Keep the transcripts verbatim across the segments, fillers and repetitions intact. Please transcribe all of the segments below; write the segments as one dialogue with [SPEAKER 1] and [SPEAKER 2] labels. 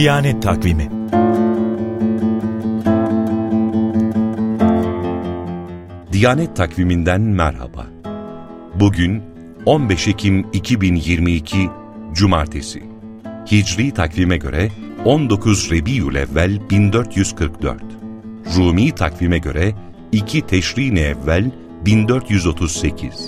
[SPEAKER 1] Diyanet Takvimi.
[SPEAKER 2] Diyanet Takviminden merhaba. Bugün on beş Ekim iki bin yirmi iki Cumartesi. Hicri takvime göre on dokuz Rebiülevvel bin dört yüz kırk dört. Rumi takvime göre iki Teşrin-i Evvel bin dört yüz otuz sekiz.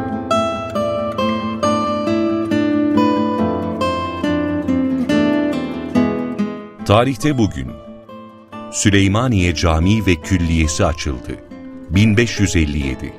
[SPEAKER 2] Tarihte bugün Süleymaniye Camii ve Külliyesi açıldı. bin beş yüz elli yedi.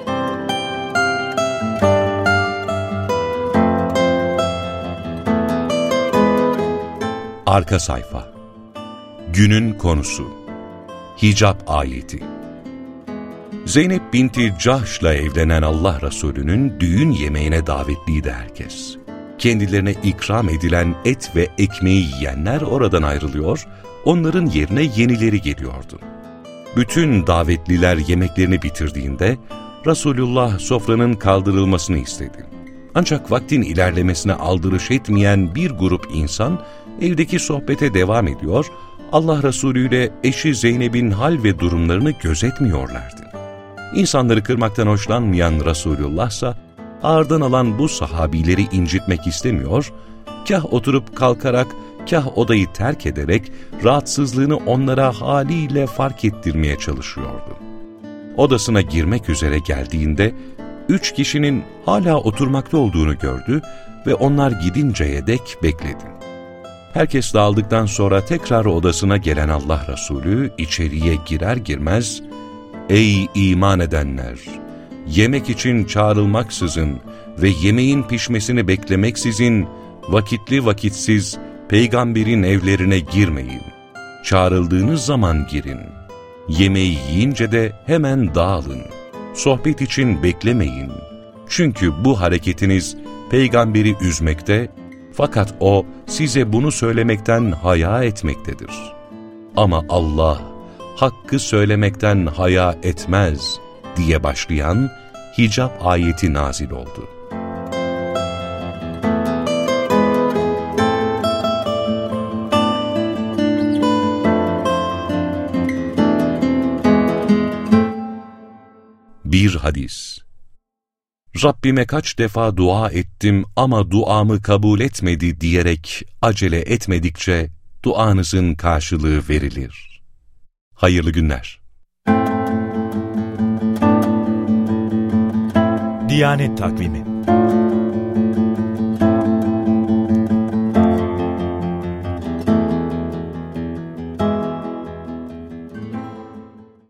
[SPEAKER 2] Arka sayfa. Günün konusu Hicap ayeti. Zeynep binti Cahş'la evlenen Allah Resulü'nün düğün yemeğine davetliydi herkes. Kendilerine ikram edilen et ve ekmeği yiyenler oradan ayrılıyor, onların yerine yenileri geliyordu. Bütün davetliler yemeklerini bitirdiğinde Resulullah sofranın kaldırılmasını istedi. Ancak vaktin ilerlemesine aldırış etmeyen bir grup insan evdeki sohbete devam ediyor, Allah Resulü ile eşi Zeynep'in hal ve durumlarını gözetmiyorlardı. İnsanları kırmaktan hoşlanmayan Resulullah ise ağırdan alan bu sahabileri incitmek istemiyor, kah oturup kalkarak, kah odayı terk ederek rahatsızlığını onlara haliyle fark ettirmeye çalışıyordu. Odasına girmek üzere geldiğinde, üç kişinin hala oturmakta olduğunu gördü ve onlar gidinceye dek bekledi. Herkes dağıldıktan sonra tekrar odasına gelen Allah Resulü içeriye girer girmez, "Ey iman edenler! Yemek için çağrılmaksızın ve yemeğin pişmesini beklemeksizin vakitli vakitsiz peygamberin evlerine girmeyin. Çağrıldığınız zaman girin. Yemeği yiyince de hemen dağılın. Sohbet için beklemeyin. Çünkü bu hareketiniz peygamberi üzmekte, fakat o size bunu söylemekten haya etmektedir. Ama Allah hakkı söylemekten haya etmez" diye başlayan Hicap ayeti nazil oldu. Bir hadis. Rabbime kaç defa dua ettim ama duamı kabul etmedi diyerek acele etmedikçe duanızın karşılığı verilir. Hayırlı günler.
[SPEAKER 1] Diyanet Takvimi.